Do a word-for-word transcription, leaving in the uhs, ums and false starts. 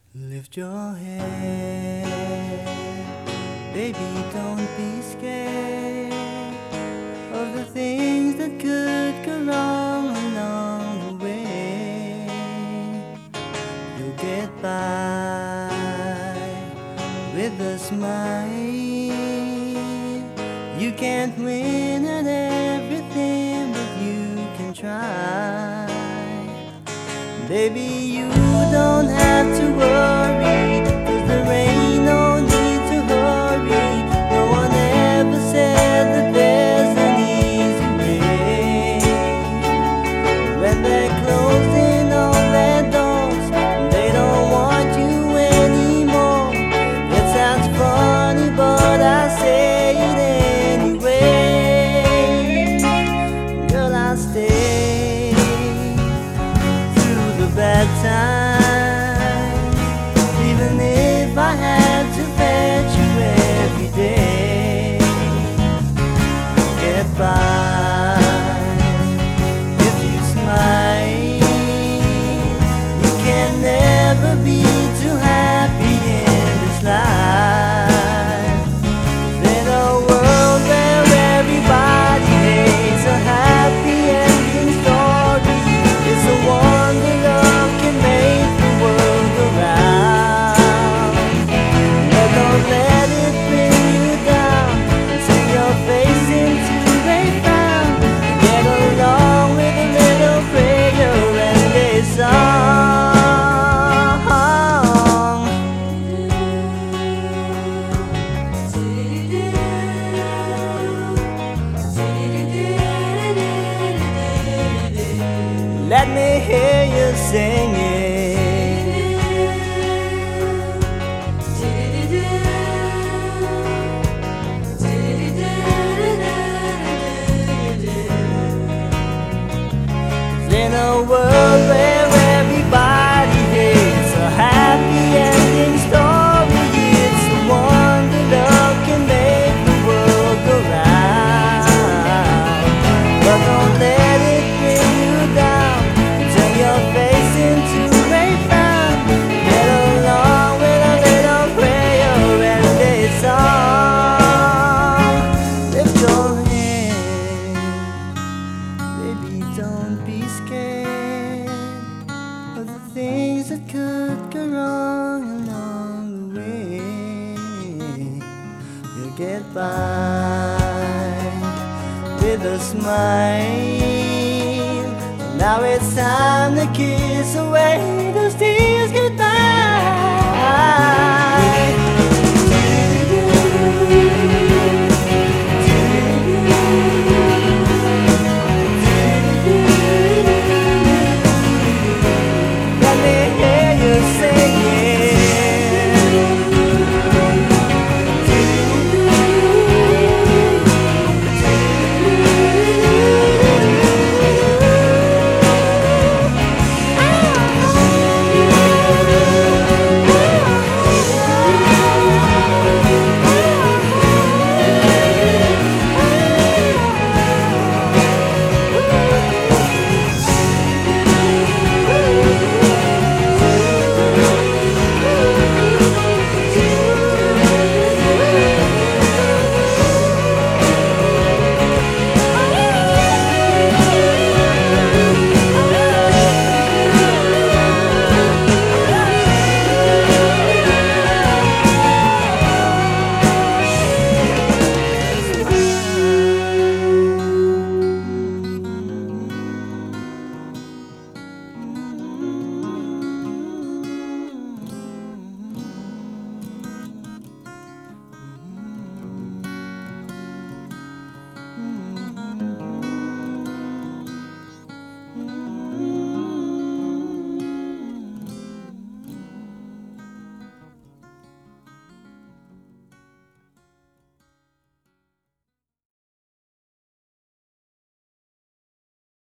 Lift your head, baby, don't be scared of the things that could go wrong along the way. You'll get by with a smile. You can't win at everything, but you can try. Baby, you don't have to worry, 'cause there ain't no need to hurry. No one ever said that there's an easy way. When they're closing all their doors, they don't want you anymore. It sounds funny, but I say it anyway. Girl, I'll stay bad times, even if I had to fetch you every day. Get by if you smile. You can never be too happy in this life. In a world where everybody hates a happy ending story, it's a wonder love can make the world go round. But don't let it bring you down. Turn your face into a frown. Get along with a little prayer and a song. Let me hear you sing it. In a world where everybody hates a happy ending story, it's the one that love can make the world go round. But don't let it bring you down. Turn your face into a frown. Get along with a little prayer and a song. Lift your head, baby, don't be scared of the things that could go wrong along the way. You'll get by with a smile. Now it's time to kiss away.